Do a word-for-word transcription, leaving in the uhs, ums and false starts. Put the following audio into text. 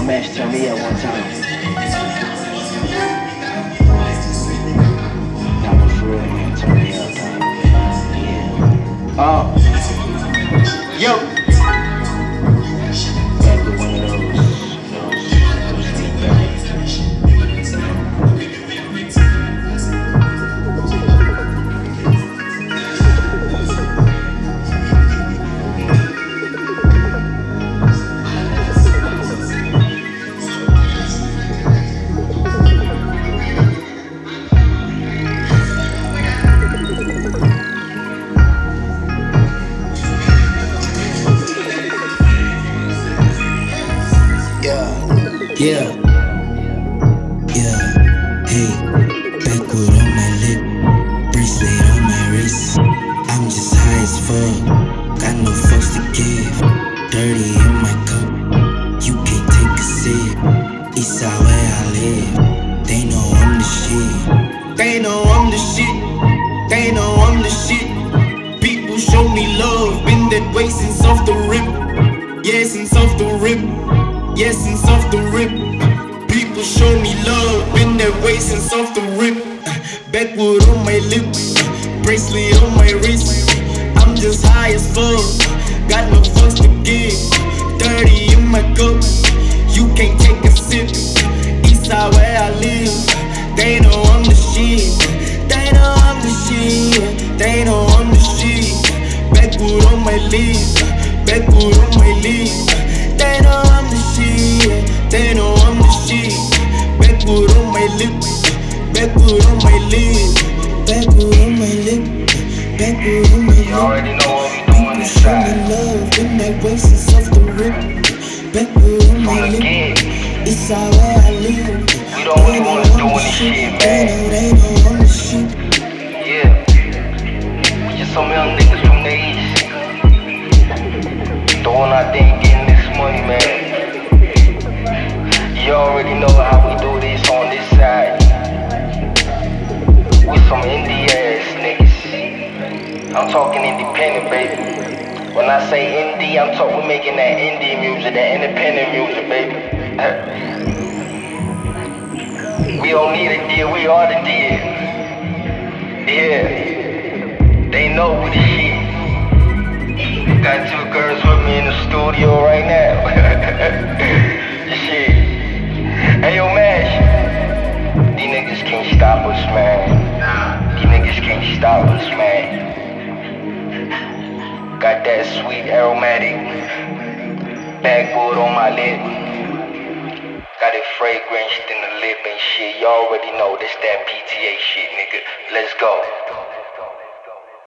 Mash turned me up one time. That was for real, man. Turn me up, dog. Yeah. Oh, yo. Back with one of those, those, those deep bags. Yeah, yeah, hey, backwood on my lip, bracelet on my wrist. I'm just high as fuck, got no fucks to give. Dirty in my cup, you can't take a sip. Eastside where I live, they know I'm the shit. They know I'm the shit, they know I'm the shit. People show me love, been that way since off the rip. Yeah, since off the rip. Yes, since off the rip. People show me love, been that way since off the rip. Backwood on my lip, bracelet on my wrist. I'm just high as fuck, got no fucks to give. Dirty in my cup, you can't take a sip. Eastside where I live, they know I'm the shit. They know I'm the shit, they know I'm the shit. Backwood on my lip, backwood on my lip. They know I'm the shit, they know I'm the shit. Backwood on my lip, backwood on my lip, backwood on my lip, backwood on my lip. You already know what we doing inside. People show me love, been that way since off the rip. Backwood on my lip, it's all where I live. We don't really wanna do any shit, man. They know, they know I'm the shit. Yeah, we just some young niggas from the east, doing our thing, getting this money, man. You already know how we do this on this side. We some indie ass niggas. I'm talking independent, baby. When I say indie, I'm talking we making that indie music, that independent music, baby. We don't need a deal, we are the deal. Yeah, they know we the shit. Got two girls with me in the studio right now. Shit. Hey yo, Mash. These niggas can't stop us, man. These niggas can't stop us, man. Got that sweet aromatic backwood on my lip. Got it fragrance in the lip and shit. You already know this that P T A shit, nigga. Let's go.